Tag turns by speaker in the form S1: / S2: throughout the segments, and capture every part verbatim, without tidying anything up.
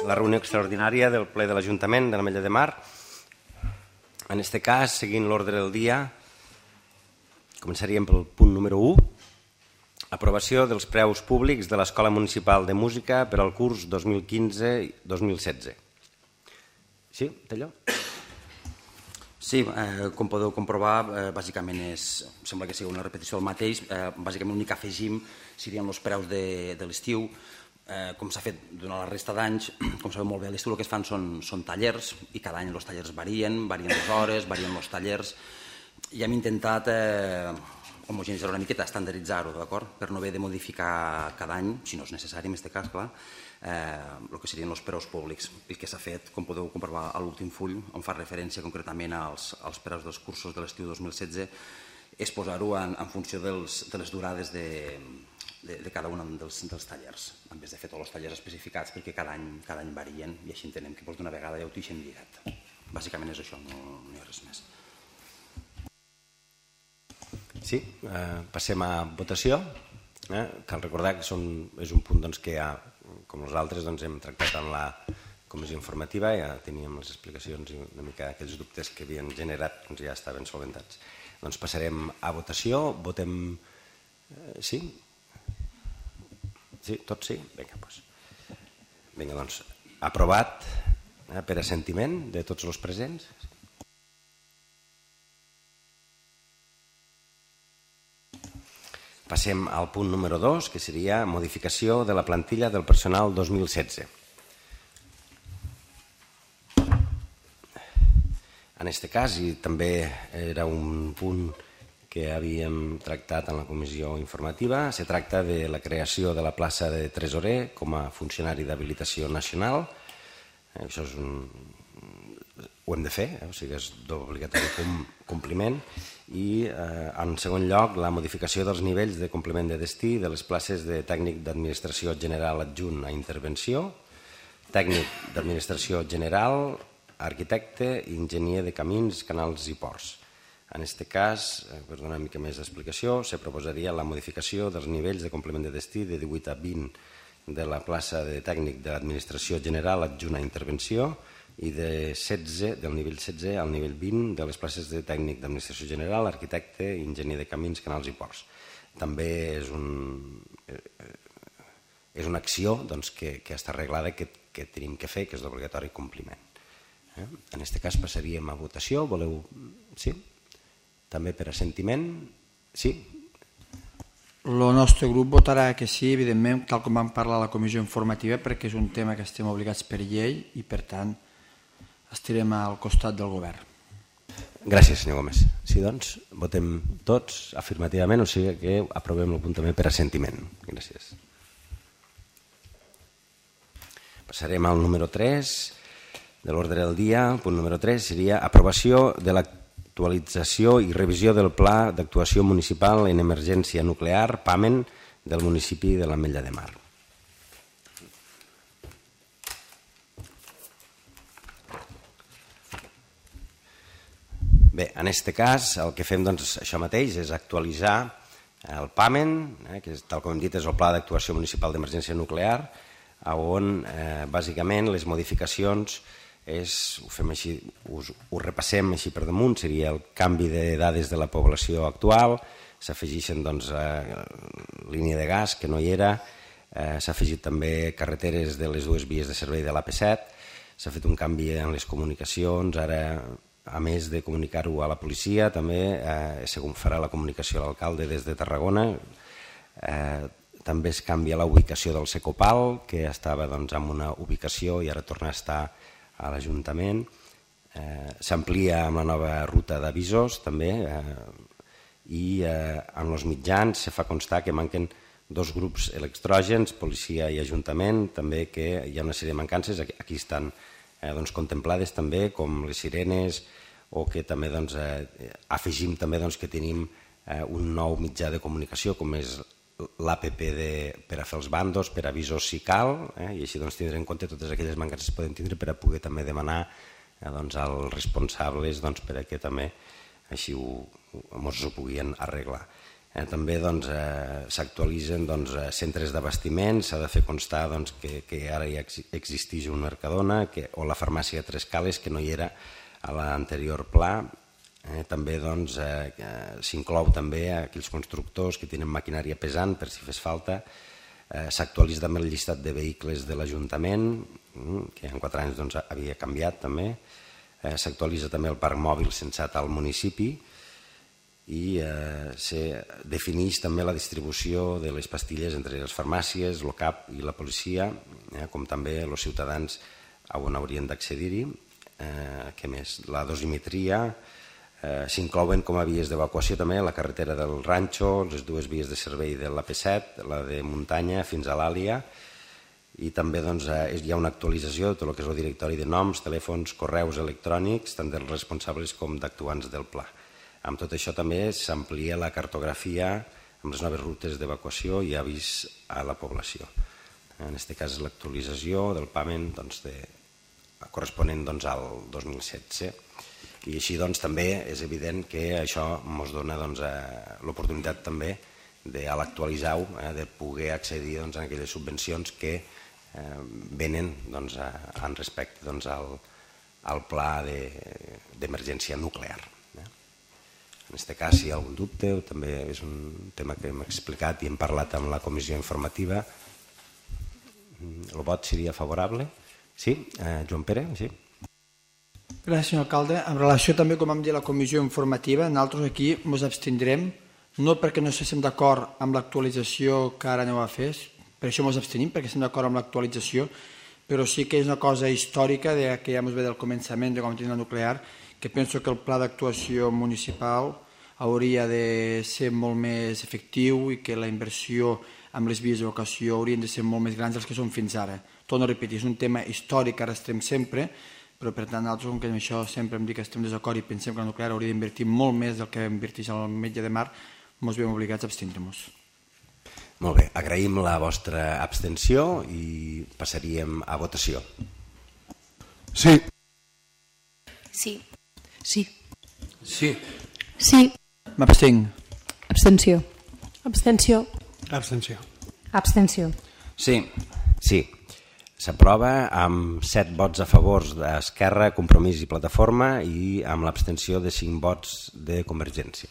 S1: la reunió extraordinària del ple de l'Ajuntament de l'Ametlla de Mar. En aquest cas, seguint l'ordre del dia, començaríem pel punt número u, aprovació dels preus públics de l'Escola Municipal de Música per al curs dos mil quinze dos mil setze. Sí, Telló?
S2: Sí, eh, com podeu comprovar, eh, bàsicament és, sembla que sigui una repetició del mateix, eh, bàsicament l'únic que afegim serien els preus de, de l'estiu. Eh, com s'ha fet durant la resta d'anys, com sabeu molt bé, a l'estiu el que es fan són, són tallers i cada any els tallers varien, varien les hores, varien els tallers i hem intentat eh, homogeneïtzar una miqueta, estandarditzar-ho, d'acord? Per no haver de modificar cada any, si no és necessari en aquest cas, clar, eh, el que serien els preus públics. El que s'ha fet, com podeu comprovar a l'últim full, on fa referència concretament als, als preus dels cursos de l'estiu dos mil setze, és posar-ho en, en funció dels, de les durades de, de, de cada un dels, dels tallers, en vez de fer tots els tallers especificats, perquè cada any, cada any varien i així entenem que d'una vegada ja ho deixem lligat. Bàsicament és això, no, no hi ha res més.
S1: Sí, eh, passem a votació. Eh? Cal recordar que són, és un punt doncs, que ja, com els altres, doncs, hem tractat en la comissió informativa, ja teníem les explicacions i una mica aquells dubtes que havien generat doncs, ja estaven solventats. Doncs passarem a votació. Votem... Eh, sí? Sí, tots sí? Vinga, doncs. Vinga, doncs, aprovat eh, per assentiment de tots els presents. Passem al punt número dos, que seria modificació de la plantilla del personal dos mil setze. En aquest cas, i també era un punt que havíem tractat en la comissió informativa, se tracta de la creació de la plaça de tresorer com a funcionari d'habilitació nacional. Això és un... ho hem de fer, eh? O sigui, és d'obligatori compliment. I, eh, en segon lloc, la modificació dels nivells de complement de destí de les places de tècnic d'administració general adjunt a intervenció, tècnic d'administració general, arquitecte i enginyer de camins, canals i ports. En aquest cas, per donar una mica més d'explicació, se proposaria la modificació dels nivells de complement de destí de divuit a vint de la plaça de tècnic d'administració general adjunt a intervenció i de setze, del nivell setze al nivell vint de les places de tècnic d'administració general, arquitecte i enginyer de camins, canals i ports. També és, un, és una acció doncs, que, que està arreglada que, que tenim que fer, que és d'obligatori compliment. Eh? En aquest cas passaríem a votació. Voleu... Sí? També per assentiment? Sí?
S3: El nostre grup votarà que sí, evidentment, tal com vam parlar a la comissió informativa, perquè és un tema que estem obligats per llei i, per tant, estarem al costat del govern.
S1: Gràcies, senyor Gómez. Sí, doncs, votem tots afirmativament, o sigui que aprovem el punt també per assentiment. Gràcies. Passarem al número tres de l'ordre del dia. El punt número tres seria aprovació de la actualització i revisió del Pla d'Actuació Municipal en Emergència Nuclear, PAMEN, del municipi de l'Ametlla de Mar. Bé, en aquest cas el que fem doncs, això mateix és actualitzar el PAMEN, eh, que tal com hem dit és el Pla d'Actuació Municipal d'Emergència Nuclear, on eh, bàsicament les modificacions és, ho fem així, us, ho repassem així per damunt, seria el canvi de dades de la població actual, s'afegeixen doncs, eh, línia de gas que no hi era, eh, s'ha afegit també carreteres de les dues vies de servei de l'A P set, s'ha fet un canvi en les comunicacions, ara a més de comunicar-ho a la policia també eh, segons farà la comunicació a l'alcalde des de Tarragona, eh, també es canvia la ubicació del Secopal, que estava doncs, en una ubicació i ara torna a estar a l'Ajuntament. Eh, S'amplia amb la nova ruta d'avisos també eh, i eh, en els mitjans se fa constar que manquen dos grups electrògens, policia i Ajuntament, també que hi ha una sèrie de mancances, aquí, aquí estan eh, doncs, contemplades també com les sirenes o que també doncs, eh, afegim també doncs, que tenim eh, un nou mitjà de comunicació com és l'A P P de, per a fer els bandos, per avisos si cal, eh, i així doncs, tindre en compte totes aquelles mancances que podem tindre per a poder també demanar eh, doncs, als responsables doncs, per a que també així ho, ho, ho puguin arreglar. Eh, també doncs, eh, s'actualitzen doncs, centres d'abastiment, s'ha de fer constar doncs, que, que ara ja existeix un Mercadona que, o la farmàcia Tres Cales, que no hi era a l'anterior pla. Eh, també doncs, eh, s'inclou també a aquells constructors que tenen maquinària pesant per si fes falta. Eh, s'actualitza també el llistat de vehicles de l'Ajuntament, que en quatre anys doncs, havia canviat també. Eh, s'actualitza també el parc mòbil censat al municipi i eh, se defineix també la distribució de les pastilles entre les farmàcies, l'O C A P i la policia, eh, com també els ciutadans on haurien d'accedir-hi. Eh, què més? La dosimetria, eh, s'inclouen com a vies d'evacuació també la carretera del Ranxo, les dues vies de servei de l'A P set, la de muntanya fins a l'Àlia, i també doncs, eh, hi ha una actualització de tot el que és el directori de noms, telèfons, correus electrònics, tant dels responsables com d'actuants del pla. Amb tot això també s'amplia la cartografia amb les noves rutes d'evacuació i avis a la població. En aquest cas és l'actualització del pagament doncs, de, corresponent doncs, al dos mil setze. I així doncs, també és evident que això ens dona doncs, l'oportunitat també de, a l'actualitzar-ho, eh, de poder accedir doncs, a aquelles subvencions que eh, venen doncs, a, en respecte doncs, al, al pla d'emergència de, nuclear. En aquest cas, si hi ha algun dubte, també és un tema que hem explicat i hem parlat amb la comissió informativa. El vot seria favorable? Sí? Eh, Joan Pere? Sí.
S3: Gràcies, senyor alcalde. En relació també, com vam dir, a la comissió informativa, nosaltres aquí ens abstindrem, no perquè no estiguem d'acord amb l'actualització que ara aneu a fer, per això ens abstenim, perquè estem d'acord amb l'actualització, però sí que és una cosa històrica de, que ja ens ve del començament de com tenim la nuclear, que penso que el pla d'actuació municipal hauria de ser molt més efectiu i que la inversió amb les vies d'evacuació haurien de ser molt més grans dels que són fins ara. Torno a repetir, és un tema històric que arrastrem sempre, però per tant nosaltres, com que amb això sempre hem dit que estem desacord i pensem que la nuclear hauria d'invertir molt més del que inverteix al Metge de Mar, ens veiem obligats a abstindre-nos.
S1: Molt bé, agraïm la vostra abstenció i passaríem a votació.
S4: Sí.
S5: Sí. Sí.
S4: Sí.
S5: Sí.
S3: M'abstenc.
S5: Abstenció. Abstenció.
S4: Abstenció.
S5: Abstenció.
S2: Sí.
S1: Sí. S'aprova amb set vots a favor d'Esquerra, Compromís i Plataforma i amb l'abstenció de cinc vots de Convergència.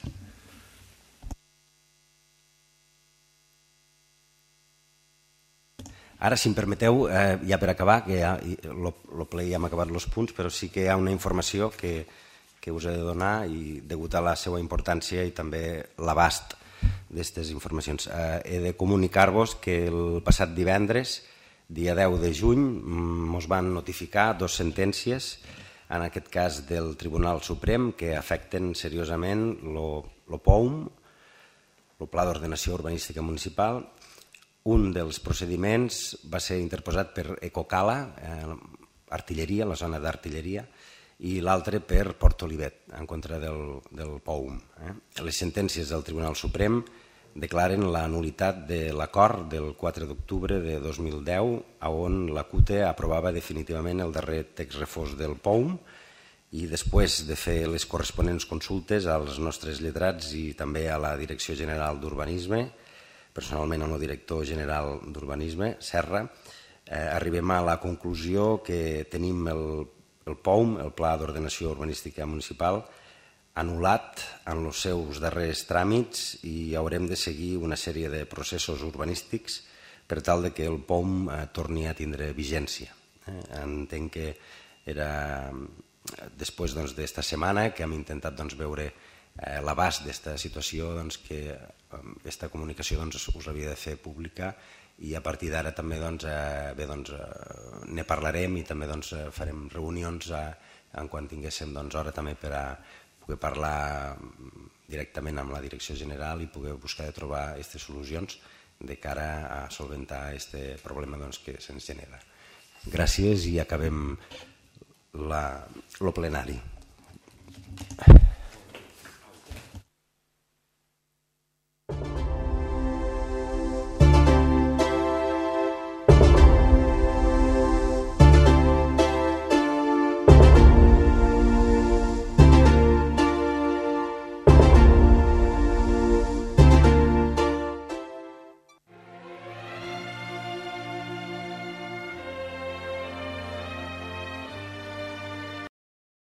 S1: Ara, si em permeteu, eh, ja per acabar, que ja, el ple ja hem acabat els punts, però sí que hi ha una informació que, que us he de donar i degut a la seva importància i també l'abast d'aquestes informacions. Eh, he de comunicar-vos que el passat divendres, dia deu de juny, ens van notificar dues sentències, en aquest cas del Tribunal Suprem, que afecten seriosament el P O U M, el Pla d'Ordenació Urbanística Municipal. Un dels procediments va ser interposat per Ecocala, eh, artilleria, la zona d'artilleria, i l'altre per Port Olivet, en contra del, del P O U M. Eh. Les sentències del Tribunal Suprem declaren la nul·litat de l'acord del quatre d'octubre de dos mil deu, on la C U T E aprovava definitivament el darrer text refós del P O U M, i després de fer les corresponents consultes als nostres lletrats i també a la Direcció General d'Urbanisme, personalment amb el director general d'Urbanisme, Serra, eh, arribem a la conclusió que tenim el, el P O U M, el Pla d'Ordenació Urbanística Municipal, anul·lat en els seus darrers tràmits i haurem de seguir una sèrie de processos urbanístics per tal de que el P O U M eh, torni a tindre vigència. Eh, entenc que era després doncs, d'esta setmana que hem intentat doncs, veure eh, l'abast d'esta situació, doncs, que aquesta comunicació doncs, us havia de fer pública i a partir d'ara també doncs, eh, bé, doncs, eh, ne parlarem i també doncs, farem reunions eh, en quan tinguéssim doncs, hora també per a poder parlar directament amb la Direcció General i poder buscar de trobar aquestes solucions de cara a solventar aquest problema doncs, que se'ns genera. Gràcies i acabem la, lo plenari.